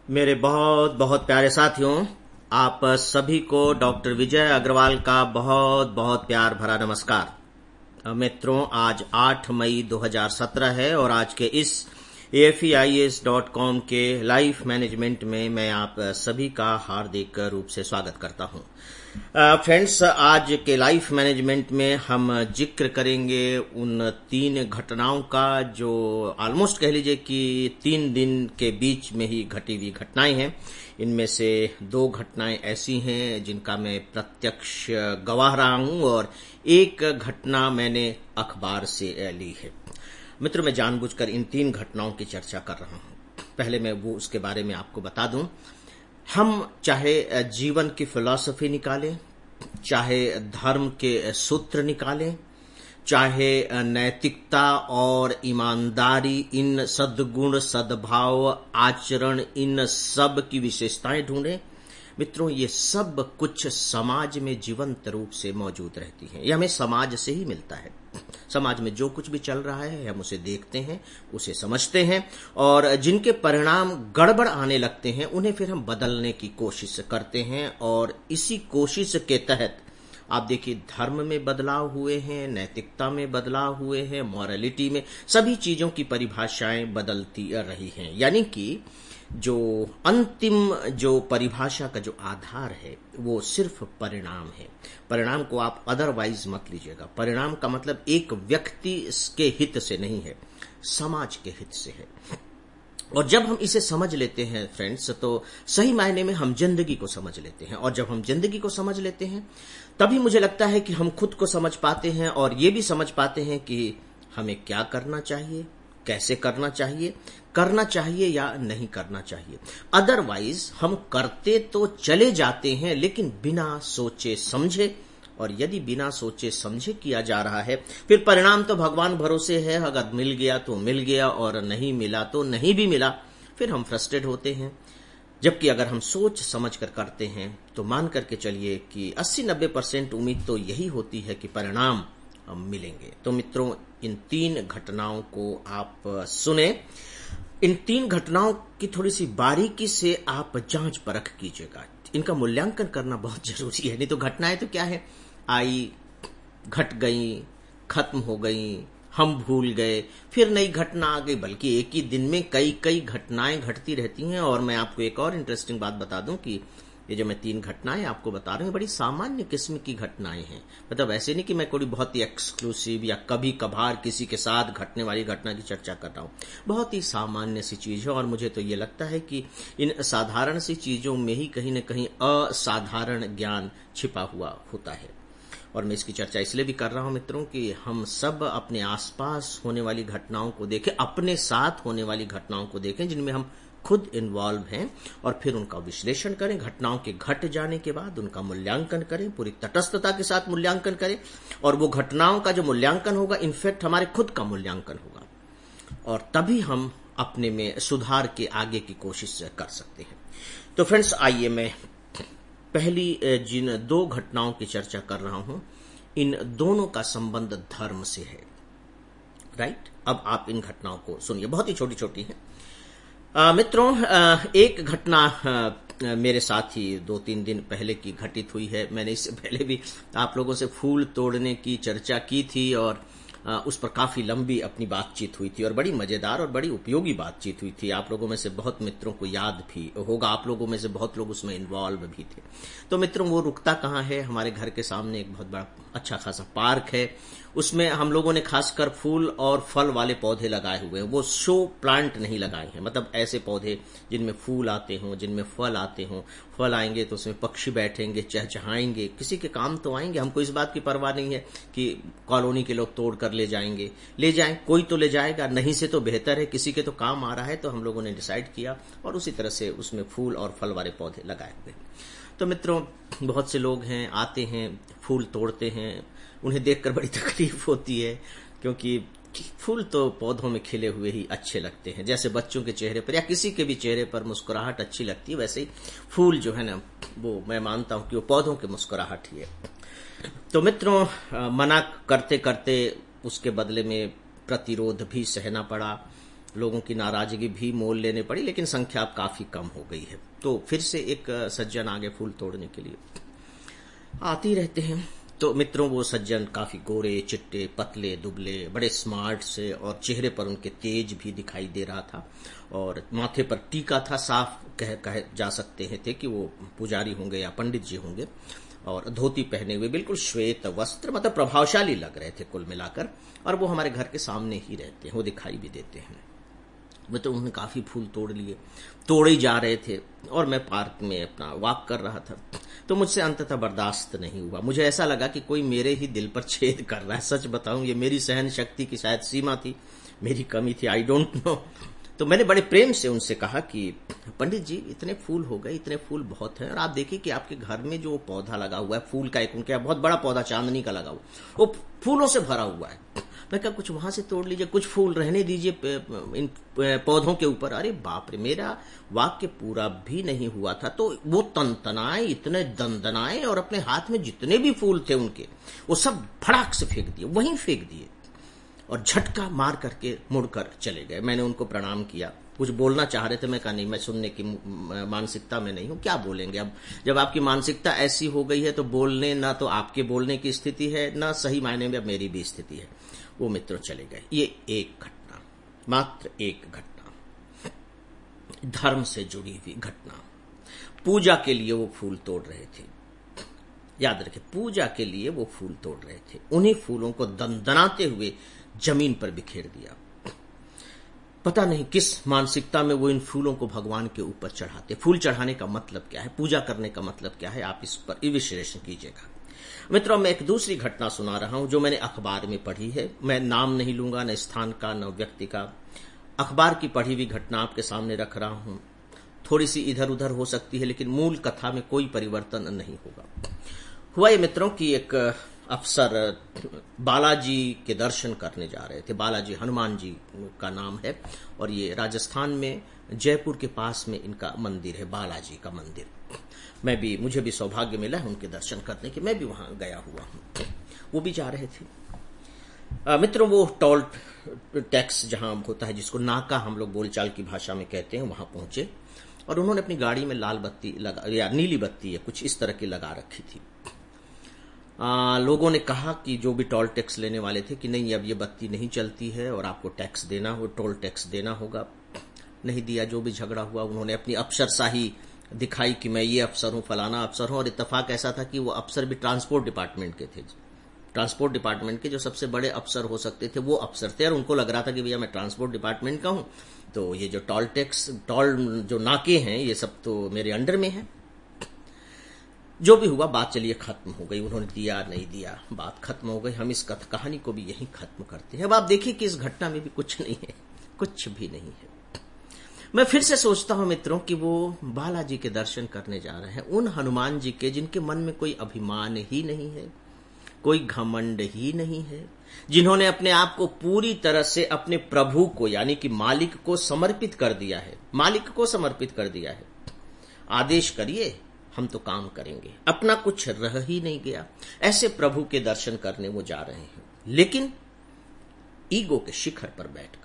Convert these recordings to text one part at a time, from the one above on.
मेरे बहुत बहुत प्यारे साथियों, आप सभी को डॉक्टर विजय अग्रवाल का बहुत बहुत प्यार भरा नमस्कार। मित्रों, आज 8 मई 2017 है और आज के इस AFEIAS.com के लाइफ मैनेजमेंट में मैं आप सभी का हार्दिक रूप से स्वागत करता हूं। फ्रेंड्स, आज के लाइफ मैनेजमेंट में हम जिक्र करेंगे उन 3 घटनाओं का जो ऑलमोस्ट कह लीजिए कि 3 दिन के बीच में ही घटी हुई घटनाएं हैं। इनमें से 2 घटनाएं ऐसी हैं जिनका मैं प्रत्यक्ष गवाह रहा हूं और एक घटना मैंने अखबार से ली है। मित्रों, मैं जानबूझकर इन 3 घटनाओं की चर्चा कर रहा हूं। पहले मैं वो उसके बारे में आपको बता दूं। हम चाहे जीवन की फिलॉसफी निकालें, चाहे धर्म के सूत्र निकालें, चाहे नैतिकता और ईमानदारी, इन सद्गुण, सद्भाव, आचरण, इन सब की विशेषताएं ढूंढें। मित्रों, ये सब कुछ समाज में जीवंत रूप से मौजूद रहती हैं। ये हमें समाज से ही मिलता है। समाज में जो कुछ भी चल रहा है हम उसे देखते हैं, उसे समझते हैं और जिनके परिणाम गड़बड़ आने लगते हैं उन्हें फिर हम बदलने की कोशिश करते हैं। और इसी कोशिश के तहत आप देखिए, धर्म में बदलाव हुए हैं, नैतिकता में बदलाव हुए हैं, मॉरलिटी में, सभी चीजों की परिभाषाएं बदलती रही हैं। यानी कि जो अंतिम जो परिभाषा का जो आधार है वो सिर्फ परिणाम है। परिणाम को आप अदरवाइज मत लीजिएगा। परिणाम का मतलब एक व्यक्ति के हित से नहीं है, समाज के हित से है। और जब हम इसे समझ लेते हैं फ्रेंड्स, तो सही मायने में हम जिंदगी को समझ लेते हैं। और जब हम जिंदगी को समझ लेते हैं तभी मुझे लगता है कि हम खुद को समझ पाते हैं और ये भी समझ पाते हैं कि हमें क्या करना चाहिए, कैसे करना चाहिए या नहीं करना चाहिए। अदरवाइज हम करते तो चले जाते हैं लेकिन बिना सोचे समझे। और यदि बिना सोचे समझे किया जा रहा है फिर परिणाम तो भगवान भरोसे है। अगर मिल गया तो मिल गया और नहीं मिला तो नहीं भी मिला, फिर हम फ्रस्ट्रेट होते हैं। जबकि अगर हम सोच समझ कर करते हैं तो मान करके चलिए कि 80-90% उम्मीद तो यही होती है कि परिणाम मिलेंगे। तो मित्रों, इन 3 घटनाओं को आप सुने। इन 3 घटनाओं की थोड़ी सी बारीकी से आप जांच परख कीजिएगा। इनका मूल्यांकन करना बहुत जरूरी है। नहीं तो घटनाएं तो क्या है, आई, घट गई, खत्म हो गई, हम भूल गए, फिर नई घटना आ गई। बल्कि एक ही दिन में कई कई घटनाएं घटती रहती हैं। और मैं आपको एक और इंटरेस्टिंग बात बता दूं कि ये जो मैं 3 घटनाएं आपको बता रहा हूं बड़ी सामान्य किस्म की घटनाएं हैं। मतलब ऐसे नहीं कि मैं कोई बहुत ही एक्सक्लूसिव या कभी कभार किसी के साथ घटने वाली घटना की चर्चा कर रहा हूं। बहुत ही सामान्य सी चीज है और मुझे तो ये लगता है कि इन साधारण सी चीजों में ही कहीं न कहीं असाधारण ज्ञान छिपा हुआ होता है। और मैं इसकी चर्चा इसलिए भी कर रहा हूं मित्रों कि हम सब अपने आसपास होने वाली घटनाओं को देखें, अपने साथ होने वाली घटनाओं को देखें जिनमें हम खुद इन्वॉल्व हैं और फिर उनका विश्लेषण करें। घटनाओं के घट जाने के बाद उनका मूल्यांकन करें, पूरी तटस्थता के साथ मूल्यांकन करें। और वो घटनाओं का जो मूल्यांकन होगा इनफैक्ट हमारे खुद का मूल्यांकन होगा और तभी हम अपने में सुधार के आगे की कोशिश कर सकते हैं। तो फ्रेंड्स, आइए मैं पहली जिन 2 घटनाओं की चर्चा कर रहा हूं, इन दोनों का संबंध धर्म से है। राइट? अब आप इन घटनाओं को सुनिए, बहुत ही छोटी छोटी हैं। मित्रों, एक घटना मेरे साथ ही 2-3 दिन पहले की घटित हुई है। मैंने इससे पहले भी आप लोगों से फूल तोड़ने की चर्चा की थी और उस पर काफी लंबी अपनी बातचीत हुई थी और बड़ी मजेदार और बड़ी उपयोगी बातचीत हुई थी। आप लोगों में से बहुत मित्रों को याद भी होगा, आप लोगों में से बहुत लोग उसमें इन्वॉल्व भी थे। तो मित्रों, वो रुकता कहाँ है, हमारे घर के सामने एक बहुत बड़ा अच्छा खासा पार्क है। उसमें हम लोगों ने खासकर फूल और फल वाले पौधे लगाए हुए हैं। वो शो प्लांट नहीं लगाए हैं, मतलब ऐसे पौधे जिनमें फूल आते हों, जिनमें फल आते हों। फल आएंगे तो उसमें पक्षी बैठेंगे, चहचहाएंगे, किसी के काम तो आएंगे। हमको इस बात की परवाह नहीं है कि कॉलोनी के लोग तोड़ कर ले जाएंगे, ले जाएं, कोई तो ले जाएगा, नहीं से तो बेहतर है, किसी के तो काम आ रहा है। तो हम लोगों ने डिसाइड किया और उसी तरह से उसमें फूल और फल वाले पौधे लगाए हुए। तो मित्रों, बहुत से लोग हैं, आते हैं, फूल तोड़ते हैं। उन्हें देखकर बड़ी तकलीफ होती है क्योंकि फूल तो पौधों में खिले हुए ही अच्छे लगते हैं। जैसे बच्चों के चेहरे पर या किसी के भी चेहरे पर मुस्कुराहट अच्छी लगती है, वैसे ही फूल जो है ना, वो मैं मानता हूं कि वो पौधों की मुस्कुराहट ही है। तो मित्रों, मना करते करते उसके बदले में प्रतिरोध भी सहना पड़ा। लोगों की नाराजगी भी मोल लेने पड़ी, लेकिन संख्या अब काफी कम हो गई है। तो फिर से एक सज्जन आगे फूल तोड़ने के लिए आते ही रहते हैं। तो मित्रों, वो सज्जन काफी गोरे चिट्टे, पतले दुबले, बड़े स्मार्ट से, और चेहरे पर उनके तेज भी दिखाई दे रहा था, और माथे पर टीका था। साफ कह जा सकते थे कि वो पुजारी होंगे या पंडित जी होंगे, और धोती पहने हुए बिल्कुल श्वेत वस्त्र, मतलब प्रभावशाली लग रहे थे कुल मिलाकर। और वो हमारे घर के सामने ही रहते हैं, वो दिखाई भी देते हैं। वे तो उन्होंने काफी फूल तोड़ लिए, तोड़े ही जा रहे थे, और मैं पार्क में अपना वॉक कर रहा था। तो मुझसे अंततः बर्दाश्त नहीं हुआ। मुझे ऐसा लगा कि कोई मेरे ही दिल पर छेद कर रहा है। सच बताऊं, ये मेरी सहन शक्ति की शायद सीमा थी, मेरी कमी थी, आई डोंट नो। तो मैंने बड़े प्रेम से उनसे कहा कि पंडित जी, इतने फूल हो गए, इतने फूल बहुत हैं, और आप देखिए कि आपके घर में जो पौधा लगा हुआ है फूल का, एक उनके यहाँ बहुत बड़ा पौधा चांदनी का लगा हुआ, वो फूलों से भरा हुआ है। मैं कहा कुछ वहां से तोड़ लीजिए, कुछ फूल रहने दीजिए इन पौधों के ऊपर। अरे बाप रे, मेरा वाक्य पूरा भी नहीं हुआ था तो वो तनतनाए, इतने दंदनाए, और अपने हाथ में जितने भी फूल थे उनके, वो सब फड़ाक से फेंक दिए, वहीं फेंक दिए, और झटका मार करके मुड़कर चले गए। मैंने उनको प्रणाम किया, कुछ बोलना चाह रहे थे, मैं कहा नहीं, मैं सुनने की मानसिकता में नहीं हूं, क्या बोलेंगे। अब जब आपकी मानसिकता ऐसी हो गई है तो बोलने, ना तो आपके बोलने की स्थिति है, ना सही मायने में अब मेरी भी स्थिति है। वो मित्र चले गए। ये एक घटना, मात्र एक घटना, धर्म से जुड़ी हुई घटना। पूजा के लिए वो फूल तोड़ रहे थे, याद रखें, पूजा के लिए वो फूल तोड़ रहे थे। उन्हीं फूलों को दंदनाते हुए जमीन पर बिखेर दिया। पता नहीं किस मानसिकता में वो इन फूलों को भगवान के ऊपर चढ़ाते। फूल चढ़ाने का मतलब क्या है, पूजा करने का मतलब क्या है, आप इस पर विश्लेषण कीजिएगा। मित्रों, मैं एक दूसरी घटना सुना रहा हूं जो मैंने अखबार में पढ़ी है। मैं नाम नहीं लूंगा, न स्थान का न व्यक्ति का। अखबार की पढ़ी हुई घटना आपके सामने रख रहा हूं। थोड़ी सी इधर उधर हो सकती है, लेकिन मूल कथा में कोई परिवर्तन नहीं होगा। हुआ ये मित्रों कि एक अफसर बालाजी के दर्शन करने जा रहे थे। बालाजी हनुमान जी का नाम है, और ये राजस्थान में जयपुर के पास में इनका मंदिर है, बालाजी का मंदिर। मुझे भी सौभाग्य मिला है उनके दर्शन करने की, मैं भी वहां गया हुआ हूं। वो भी जा रहे थे। मित्रों, वो टोल टैक्स जहां होता है, जिसको नाका हम लोग बोलचाल की भाषा में कहते हैं, वहां पहुंचे, और उन्होंने अपनी गाड़ी में लाल बत्ती लगा, या नीली बत्ती या कुछ इस तरह की लगा रखी थी। लोगों ने कहा कि जो भी टोल टैक्स लेने वाले थे कि नहीं, अब ये बत्ती नहीं चलती है और आपको टैक्स देना हो, टोल टैक्स देना होगा। नहीं दिया। जो भी झगड़ा हुआ, उन्होंने अपनी अफसरशाही दिखाई कि मैं ये अफसर हूं, फलाना अफसर हूं। और इत्तेफाक ऐसा था कि वो अफसर भी ट्रांसपोर्ट डिपार्टमेंट के थे। ट्रांसपोर्ट डिपार्टमेंट के जो सबसे बड़े अफसर हो सकते थे वो अफसर थे, और उनको लग रहा था कि भैया मैं ट्रांसपोर्ट डिपार्टमेंट का हूं, तो ये जो टोल जो नाके हैं, ये सब तो मेरे अंडर में है। जो भी हुआ, बात चलिए खत्म हो गई। उन्होंने दिया, नहीं दिया, बात खत्म हो गई। हम इस कहानी को भी यहीं खत्म करते हैं। अब आप देखिए कि इस घटना में भी कुछ नहीं है, कुछ भी नहीं है। मैं फिर से सोचता हूं मित्रों कि वो बालाजी के दर्शन करने जा रहे हैं, उन हनुमान जी के जिनके मन में कोई अभिमान ही नहीं है, कोई घमंड ही नहीं है, जिन्होंने अपने आप को पूरी तरह से अपने प्रभु को, यानी कि मालिक को समर्पित कर दिया है। मालिक को समर्पित कर दिया है। आदेश करिए, हम तो काम करेंगे, अपना कुछ रह ही नहीं गया। ऐसे प्रभु के दर्शन करने वो जा रहे हैं, लेकिन ईगो के शिखर पर बैठकर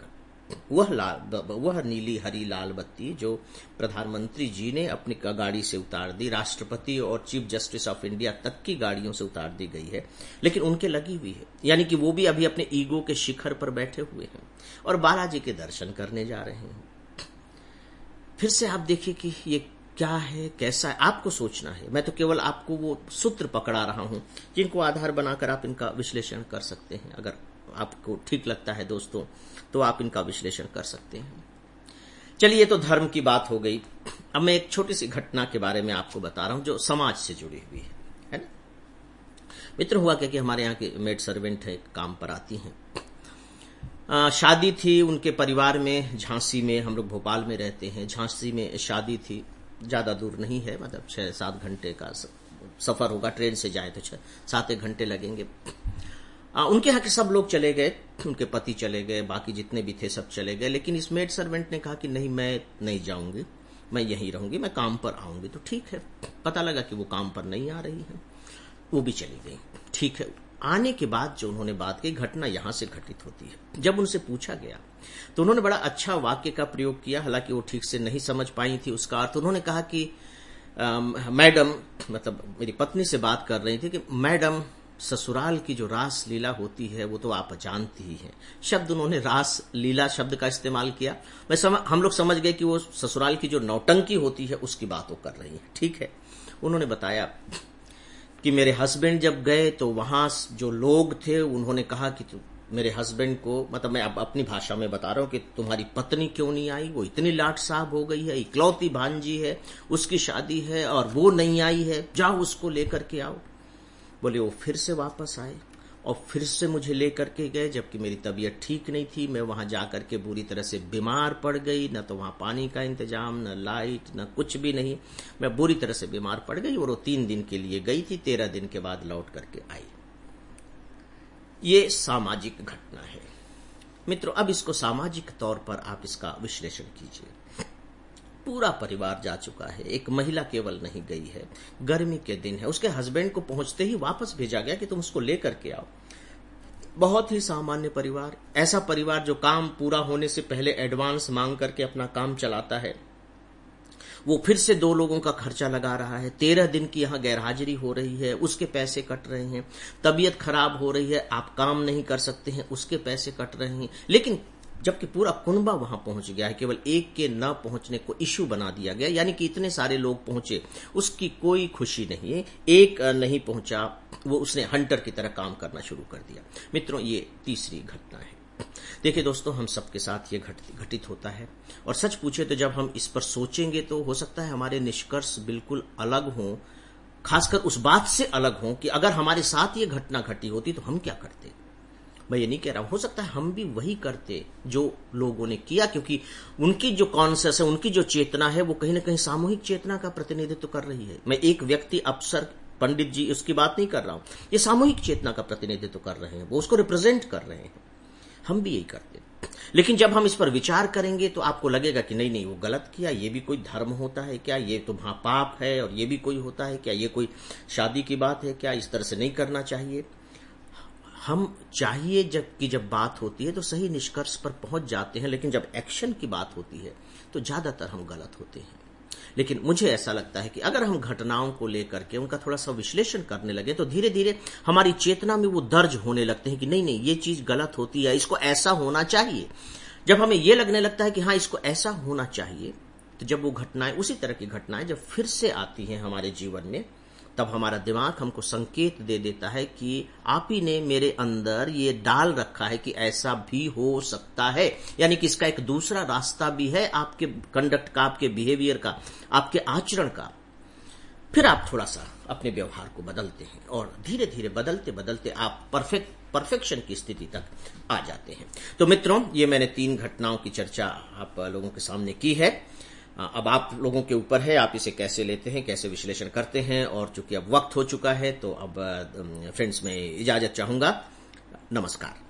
वह नीली हरी लाल बत्ती जो प्रधानमंत्री जी ने अपनी गाड़ी से उतार दी, राष्ट्रपति और चीफ जस्टिस ऑफ इंडिया तक की गाड़ियों से उतार दी गई है, लेकिन उनके लगी हुई है। यानी कि वो भी अभी अपने ईगो के शिखर पर बैठे हुए हैं और बालाजी के दर्शन करने जा रहे हैं। फिर से आप देखिए कि ये क्या है, कैसा है, आपको सोचना है। मैं तो केवल आपको वो सूत्र पकड़ा रहा हूं जिनको आधार बनाकर आप इनका विश्लेषण कर सकते हैं। अगर आपको ठीक लगता है दोस्तों, तो आप इनका विश्लेषण कर सकते हैं। चलिए, ये तो धर्म की बात हो गई। अब मैं एक छोटी सी घटना के बारे में आपको बता रहा हूं जो समाज से जुड़ी हुई है ना। मित्र, हुआ क्या कि हमारे यहाँ की मेड सर्वेंट है, काम पर आती हैं। शादी थी उनके परिवार में, झांसी में। हम लोग भोपाल में रहते हैं, झांसी में शादी थी। ज्यादा दूर नहीं है, मतलब 6-7 घंटे का सफर होगा। ट्रेन से जाए तो 6-7 घंटे लगेंगे। उनके यहाँ के सब लोग चले गए, उनके पति चले गए, बाकी जितने भी थे सब चले गए। लेकिन इस मेड सर्वेंट ने कहा कि नहीं, मैं नहीं जाऊंगी, मैं यहीं रहूंगी, मैं काम पर आऊंगी। तो ठीक है। पता लगा कि वो काम पर नहीं आ रही है, वो भी चली गई। ठीक है। आने के बाद जो उन्होंने बात की, घटना यहां से घटित होती है। जब उनसे पूछा गया तो उन्होंने बड़ा अच्छा वाक्य का प्रयोग किया, हालांकि वो ठीक से नहीं समझ पाई थी उसका अर्थ। उन्होंने कहा कि मैडम, मतलब मेरी पत्नी से बात कर रही थी कि मैडम, ससुराल की जो रास लीला होती है वो तो आप जानती ही हैं। शब्द उन्होंने रास लीला शब्द का इस्तेमाल किया। हम लोग समझ गए कि वो ससुराल की जो नौटंकी होती है उसकी बात वो कर रही है। ठीक है। उन्होंने बताया कि मेरे हस्बैंड जब गए तो वहां जो लोग थे उन्होंने कहा कि मेरे हस्बैंड को, मतलब मैं अब अपनी भाषा में बता रहा हूं कि तुम्हारी पत्नी क्यों नहीं आई, वो इतनी लाट साहब हो गई है, इकलौती भांजी है, उसकी शादी है और वो नहीं आई है, जाओ उसको लेकर के आओ। बोले वो फिर से वापस आए और फिर से मुझे लेकर के गए, जबकि मेरी तबीयत ठीक नहीं थी। मैं वहां जाकर के बुरी तरह से बीमार पड़ गई, न तो वहां पानी का इंतजाम, न लाइट, न कुछ भी नहीं। मैं बुरी तरह से बीमार पड़ गई और वो 3 दिन के लिए गई थी, 13 दिन के बाद लौट करके आई। ये सामाजिक घटना है मित्रों। अब इसको सामाजिक तौर पर आप इसका विश्लेषण कीजिए। पूरा परिवार जा चुका है, एक महिला केवल नहीं गई है, गर्मी के दिन है, उसके हस्बैंड को पहुंचते ही वापस भेजा गया कि तुम उसको लेकर के आओ। बहुत ही सामान्य परिवार, ऐसा परिवार जो काम पूरा होने से पहले एडवांस मांग करके अपना काम चलाता है। वो फिर से 2 लोगों का खर्चा लगा रहा है, 13 दिन की यहां गैरहाजिरी हो रही है, उसके पैसे कट रहे हैं, तबीयत खराब हो रही है, आप काम नहीं कर सकते हैं, उसके पैसे कट रहे हैं। लेकिन जबकि पूरा कुनबा वहां पहुंच गया है, केवल एक के न पहुंचने को इश्यू बना दिया गया, यानी कि इतने सारे लोग पहुंचे, उसकी कोई खुशी नहीं है। एक नहीं पहुंचा, वो उसने हंटर की तरह काम करना शुरू कर दिया। मित्रों, ये तीसरी घटना है। देखिए दोस्तों, हम सबके साथ ये घटित होता है और सच पूछे तो जब हम इस पर सोचेंगे तो हो सकता है हमारे निष्कर्ष बिल्कुल अलग हों, खासकर उस बात से अलग हों कि अगर हमारे साथ ये घटना घटी होती तो हम क्या करते। मैं ये नहीं कह रहा हूं, हो सकता है हम भी वही करते जो लोगों ने किया, क्योंकि उनकी जो कॉन्शियस है, उनकी जो चेतना है, वो कहीं ना कहीं सामूहिक चेतना का प्रतिनिधित्व कर रही है। मैं एक व्यक्ति, अफसर, पंडित जी, उसकी बात नहीं कर रहा हूं। ये सामूहिक चेतना का प्रतिनिधित्व कर रहे हैं, वो उसको रिप्रेजेंट कर रहे हैं। हम भी यही करते। लेकिन जब हम इस पर विचार करेंगे तो आपको लगेगा कि नहीं नहीं, वो गलत किया, ये भी कोई धर्म होता है क्या, ये तो महापाप है, और ये भी कोई होता है क्या, ये कोई शादी की बात है क्या, इस तरह से नहीं करना चाहिए। हम चाहिए जब बात होती है तो सही निष्कर्ष पर पहुंच जाते हैं, लेकिन जब एक्शन की बात होती है तो ज्यादातर हम गलत होते हैं। लेकिन मुझे ऐसा लगता है कि अगर हम घटनाओं को लेकर के उनका थोड़ा सा विश्लेषण करने लगे तो धीरे धीरे हमारी चेतना में वो दर्ज होने लगते हैं कि नहीं नहीं, ये चीज गलत होती है, इसको ऐसा होना चाहिए। जब हमें ये लगने लगता है कि हाँ, इसको ऐसा होना चाहिए, तो जब वो घटनाएं, उसी तरह की घटनाएं जब फिर से आती हैं हमारे जीवन में, तब हमारा दिमाग हमको संकेत दे देता है कि आप ही ने मेरे अंदर ये डाल रखा है कि ऐसा भी हो सकता है, यानी कि इसका एक दूसरा रास्ता भी है, आपके कंडक्ट का, आपके बिहेवियर का, आपके आचरण का। फिर आप थोड़ा सा अपने व्यवहार को बदलते हैं और धीरे धीरे बदलते बदलते आप परफेक्शन की स्थिति तक आ जाते हैं। तो मित्रों, ये मैंने 3 घटनाओं की चर्चा आप लोगों के सामने की है। अब आप लोगों के ऊपर है, आप इसे कैसे लेते हैं, कैसे विश्लेषण करते हैं। और चूंकि अब वक्त हो चुका है तो अब फ्रेंड्स मैं इजाजत चाहूंगा। नमस्कार।